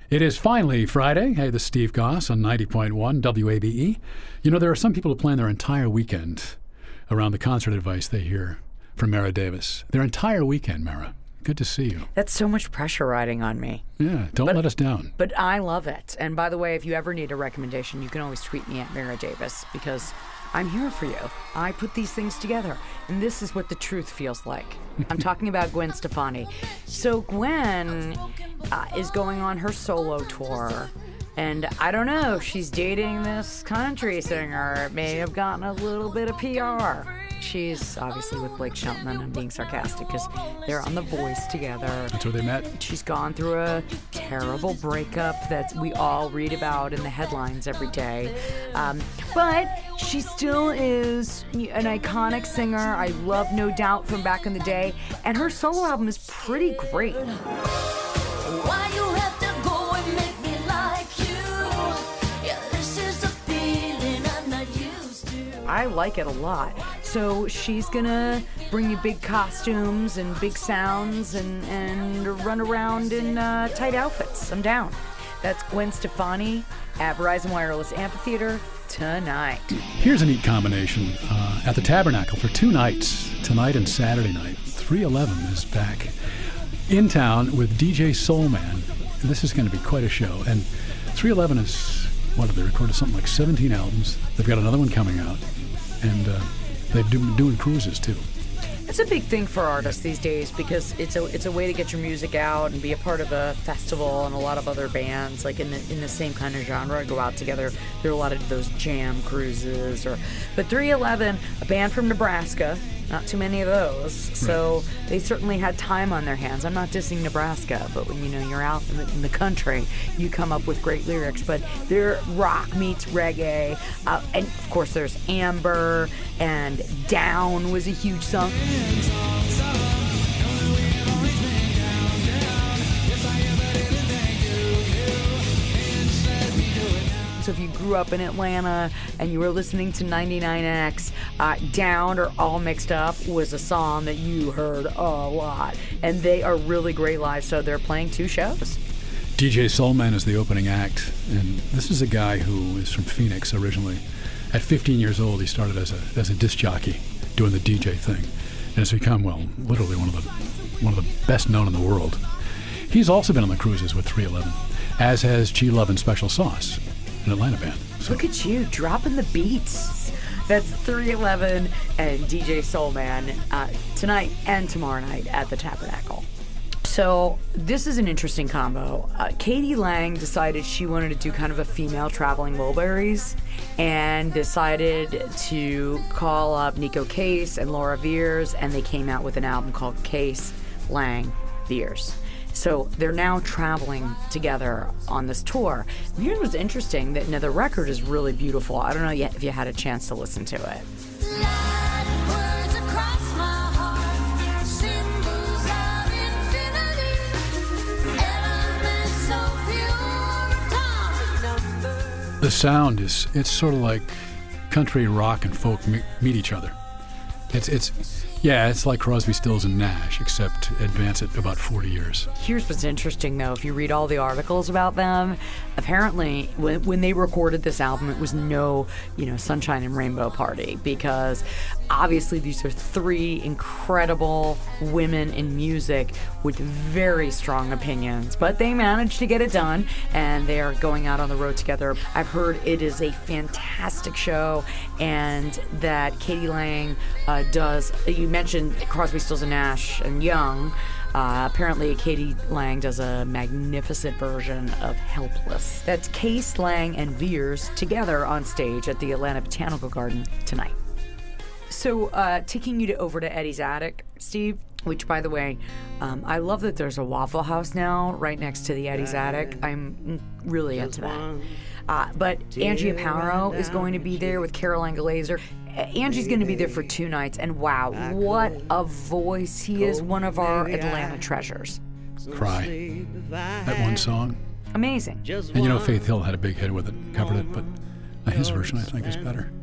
It is finally Friday. Hey, this is Steve Goss on 90.1 WABE. You know, there are some people who plan their entire weekend around the concert advice they hear from Mara Davis. Their entire weekend, Mara. Good to see you. That's so much pressure riding on me. Yeah, don't let us down. But I love it. And by the way, if you ever need a recommendation, you can always tweet me at Mara Davis because I'm here for you. I put these things together, and this is what the truth feels like. I'm talking about Gwen Stefani. So Gwen is going on her solo tour, and I don't know, she's dating this country singer. It may have gotten a little bit of PR. She's obviously with Blake Shelton, and I'm being sarcastic because they're on The Voice together. That's where they met. She's gone through a terrible breakup that we all read about in the headlines every day. But she still is an iconic singer. I love No Doubt from back in the day, and her solo album is pretty great. Why you have to go and make me like you? Yeah, this is a feeling I'm not used to. I like it a lot. So she's gonna bring you big costumes and big sounds and run around in tight outfits. I'm down. That's Gwen Stefani at Verizon Wireless Amphitheater tonight. Here's a neat combination. At the Tabernacle for 2 nights, tonight and Saturday night, 311 is back in town with DJ Soulman. This is going to be quite a show. And 311 is, they recorded something like 17 albums. They've got another one coming out. And they're doing cruises, too. It's a big thing for artists these days because it's a way to get your music out and be a part of a festival, and a lot of other bands like in the same kind of genre go out together. There are a lot of those jam cruises, but 311, a band from Nebraska, not too many of those, so they certainly had time on their hands. I'm not dissing Nebraska, but when you're out in the country, you come up with great lyrics. But they're rock meets reggae, and of course there's Amber, and Down was a huge song. So if you grew up in Atlanta and you were listening to 99X, Down or All Mixed Up was a song that you heard a lot. And they are really great live, so they're playing 2 shows. DJ Soulman is the opening act, and this is a guy who is from Phoenix originally. At 15 years old, he started as a disc jockey doing the DJ thing, and has become, literally one of the best known in the world. He's also been on the cruises with 311, as has G Love and Special Sauce, an Atlanta band. So. Look at you, dropping the beats. That's 311 and DJ Soulman tonight and tomorrow night at the Tabernacle. So this is an interesting combo. Katie Lang decided she wanted to do kind of a female traveling Mulberries, and decided to call up Nico Case and Laura Veers, and they came out with an album called Case, Lang, Veers. So they're now traveling together on this tour. And here's what's interesting, that the record is really beautiful. I don't know yet if you had a chance to listen to it. The sound it's sort of like country, rock, and folk meet each other. It's like Crosby, Stills, and Nash, except advance it about 40 years. Here's what's interesting, though. If you read all the articles about them, apparently when they recorded this album, it was no, sunshine and rainbow party, because obviously these are 3 incredible women in music with very strong opinions, but they managed to get it done, and they are going out on the road together. I've heard it is a fantastic show, and that Katie Lang does, you mentioned Crosby, Stills, and Nash and Young. Apparently Katie Lang does a magnificent version of Helpless. That's Case, Lang, and Veers together on stage at the Atlanta Botanical Garden tonight. So taking you over to Eddie's Attic, Steve, which, by the way, I love that there's a Waffle House now right next to the Eddie's Attic. I'm really into that. But Angie Aparo is going to be there with Caroline Glazer. Angie's going to be there for 2 nights, and wow, what a voice. He is one of our Atlanta treasures. Cry. That one song. Amazing. And Faith Hill had a big hit with it, covered it, but his version, I think, is better.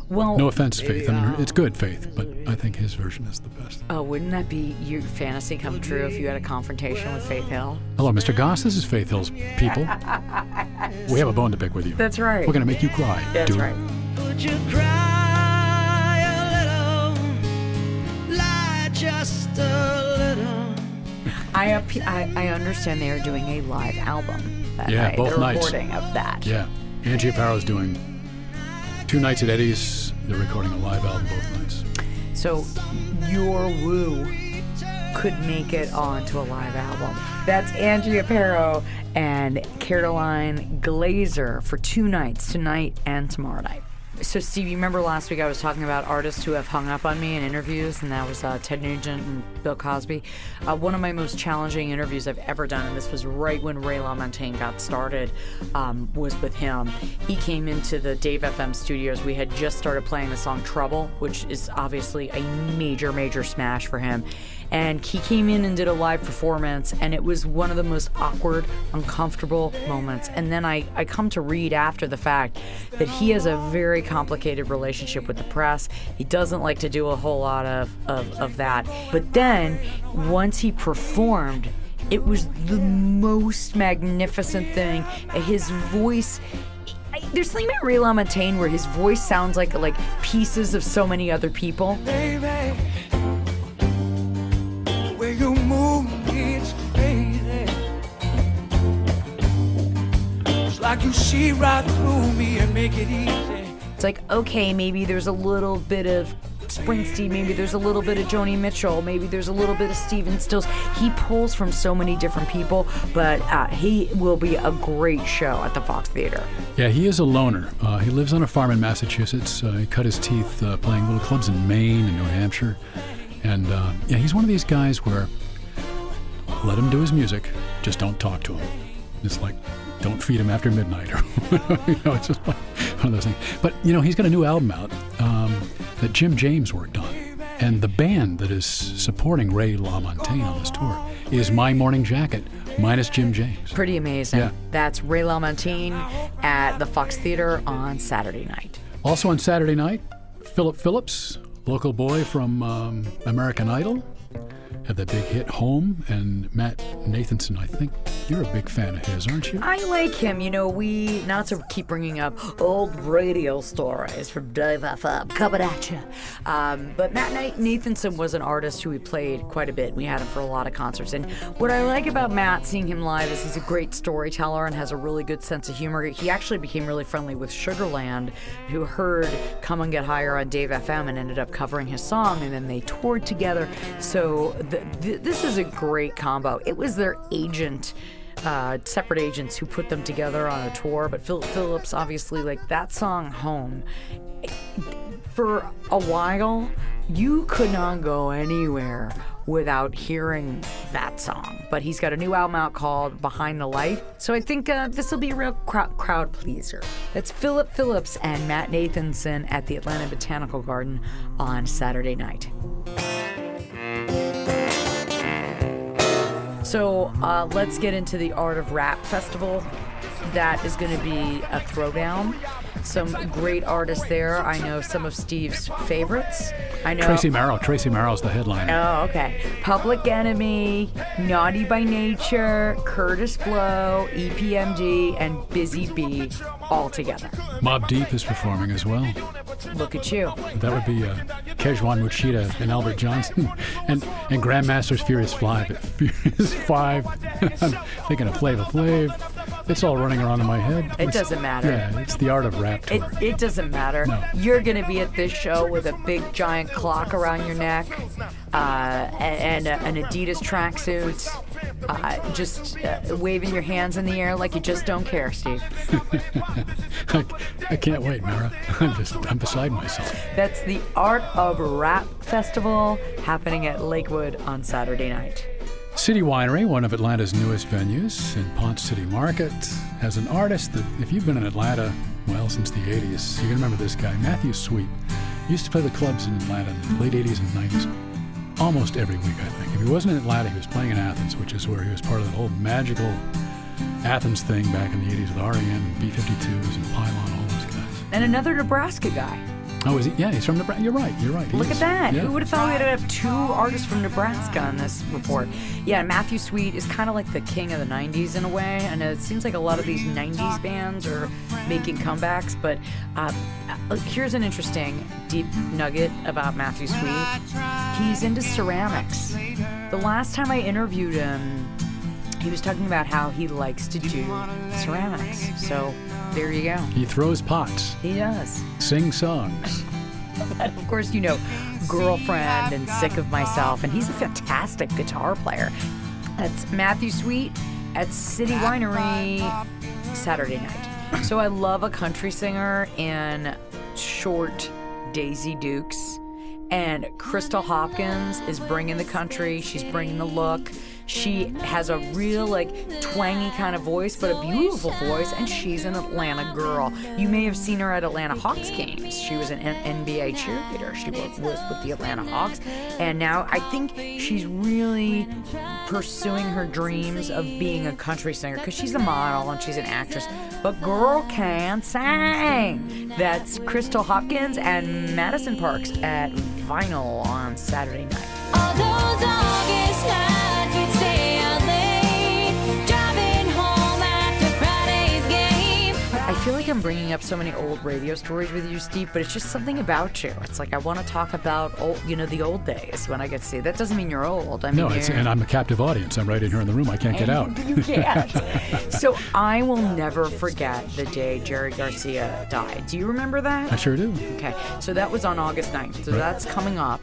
Well, No offense, Faith. I mean, it's good, Faith, but I think his version is the best. wouldn't that be your fantasy come true if you had a confrontation with Faith Hill? Hello, Mr. Goss. This is Faith Hill's people. We have a bone to pick with you. That's right. We're going to make you cry. That's dude. right. Would you cry a little, lie just a little? I understand they are doing a live album that Yeah, night. both They're nights. recording of that. Yeah. Angie Apparo's doing 2 nights at Eddie's. They're recording a live album both nights. So your woo could make it onto a live album. That's Angie Aparo and Caroline Glazer for 2 nights, tonight and tomorrow night. So, Steve, you remember last week I was talking about artists who have hung up on me in interviews, and that was Ted Nugent and Bill Cosby. One of my most challenging interviews I've ever done, and this was right when Ray LaMontagne got started, was with him. He came into the Dave FM studios. We had just started playing the song Trouble, which is obviously a major, major smash for him. And he came in and did a live performance, and it was one of the most awkward, uncomfortable moments. And then I come to read after the fact that he has a very complicated relationship with the press. He doesn't like to do a whole lot of that. But then, once he performed, it was the most magnificent thing. His voice... There's something about Ray LaMontagne where his voice sounds like pieces of so many other people. Baby, where you move me, it's crazy. It's like you see right through me and make it easy. It's like, okay, maybe there's a little bit of Springsteen, maybe there's a little bit of Joni Mitchell, maybe there's a little bit of Stephen Stills. He pulls from so many different people, but he will be a great show at the Fox Theater. Yeah, he is a loner. He lives on a farm in Massachusetts. He cut his teeth playing little clubs in Maine and New Hampshire. And yeah, he's one of these guys where let him do his music, just don't talk to him. It's like, don't feed him after midnight, or it's just like one of those things. But he's got a new album out that Jim James worked on, and the band that is supporting Ray LaMontagne on this tour is My Morning Jacket minus Jim James. Pretty amazing. Yeah. That's Ray LaMontagne at the Fox Theater on Saturday night. Also on Saturday night, Philip Phillips, local boy from American Idol, had that big hit Home, and Matt Nathanson, I think you're a big fan of his, aren't you? I like him. We, not to keep bringing up old radio stories from Dave FM, coming at you. But Matt Nathanson was an artist who we played quite a bit. We had him for a lot of concerts. And what I like about Matt, seeing him live, is he's a great storyteller and has a really good sense of humor. He actually became really friendly with Sugarland, who heard Come and Get Higher on Dave FM and ended up covering his song, and then they toured together. So this is a great combo. It was their agent, separate agents, who put them together on a tour, but Philip Phillips, obviously, that song Home, for a while, you could not go anywhere without hearing that song. But he's got a new album out called Behind the Light, so I think this will be a real crowd pleaser. That's Philip Phillips and Matt Nathanson at the Atlanta Botanical Garden on Saturday night. So let's get into the Art of Rap Festival. That is going to be a throwdown. Some great artists there. I know some of Steve's favorites. I know Tracy Merrill's the headliner. Oh, okay. Public Enemy, Naughty by Nature, Curtis Blow, EPMD, and Busy Bee all together. Mobb Deep is performing as well. Look at you. That would be Kejwan Muchita and Albert Johnson and Grandmaster's Furious 5. Furious 5. I'm thinking of Flava Flav. It's all running around in my head. It doesn't matter. Yeah, it's the Art of Rap tour. It doesn't matter. No. You're going to be at this show with a big giant clock around your neck and an Adidas tracksuit, just waving your hands in the air like you just don't care, Steve. I can't wait, Mara. I'm beside myself. That's the Art of Rap Festival happening at Lakewood on Saturday night. City Winery, one of Atlanta's newest venues in Ponce City Market, has an artist that, if you've been in Atlanta, since the 80s, you can remember this guy, Matthew Sweet. He used to play the clubs in Atlanta in the late 80s and 90s, almost every week, I think. If he wasn't in Atlanta, he was playing in Athens, which is where he was part of that whole magical Athens thing back in the 80s with REM and B-52s and Pylon, all those guys. And another Nebraska guy. Oh, is he? Yeah, he's from Nebraska. You're right. He Look is. at that. Yeah. Who would have thought we'd have 2 artists from Nebraska on this report? Yeah, Matthew Sweet is kind of like the king of the 90s in a way. And it seems like a lot of these 90s bands are making comebacks. But here's an interesting deep nugget about Matthew Sweet. He's into ceramics. The last time I interviewed him, he was talking about how he likes to do ceramics. So there you go. He throws pots, He does. sings songs. And of course, you know, Girlfriend and Sick of Myself, and he's a fantastic guitar player. That's Matthew Sweet at City Winery Saturday night. So I love a country singer in short Daisy Dukes, and Crystal Hopkins is bringing the country. She's bringing the look. She has a real, like, twangy kind of voice, but a beautiful voice, and she's an Atlanta girl. You may have seen her at Atlanta Hawks games. She was an NBA cheerleader. She was with the Atlanta Hawks, and now I think she's really pursuing her dreams of being a country singer, because she's a model and she's an actress, but girl can sing. That's Crystal Hopkins and Madison Parks at Vinyl on Saturday night. All those August nights we'd stay out late, driving home after Friday's game. I feel like I'm bringing up so many old radio stories with you, Steve, but it's just something about you. It's like I want to talk about the old days when I get to see. That doesn't mean you're old. I mean, No, and I'm a captive audience. I'm right in here in the room. I can't get out. You can't. So I will never forget the day Jerry Garcia died. Do you remember that? I sure do. Okay, so that was on August 9th. So that's coming up.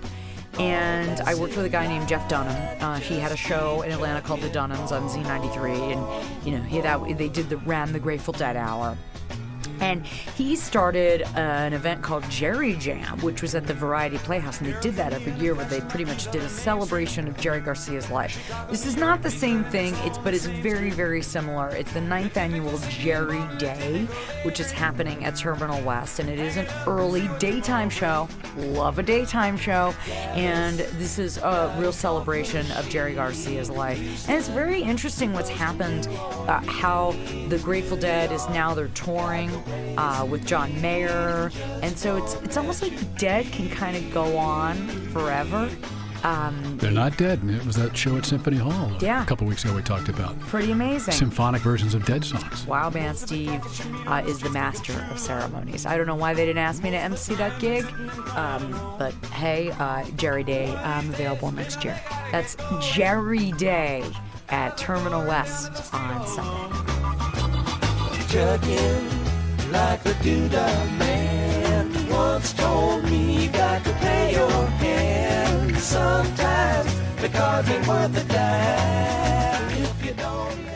And I worked with a guy named Jeff Dunham. He had a show in Atlanta called The Dunhams on Z93, and you know they ran the Grateful Dead hour. And he started an event called Jerry Jam, which was at the Variety Playhouse, and they did that every year where they pretty much did a celebration of Jerry Garcia's life. This is not the same thing, but it's very, very similar. It's the 9th annual Jerry Day, which is happening at Terminal West, and it is an early daytime show. Love a daytime show. And this is a real celebration of Jerry Garcia's life. And it's very interesting what's happened, how the Grateful Dead is now they're touring with John Mayer, and so it's almost like the Dead can kind of go on forever. They're not dead. It was that show at Symphony Hall Yeah. a couple weeks ago we talked about. Pretty amazing. Symphonic versions of Dead songs. Wow Band Steve is the master of ceremonies. I don't know why they didn't ask me to MC that gig, but hey, Jerry Day, I'm available next year. That's Jerry Day at Terminal West on Sunday. Chugging like the doodah man once told me, you got to pay your hand sometimes because it's worth a dime if you don't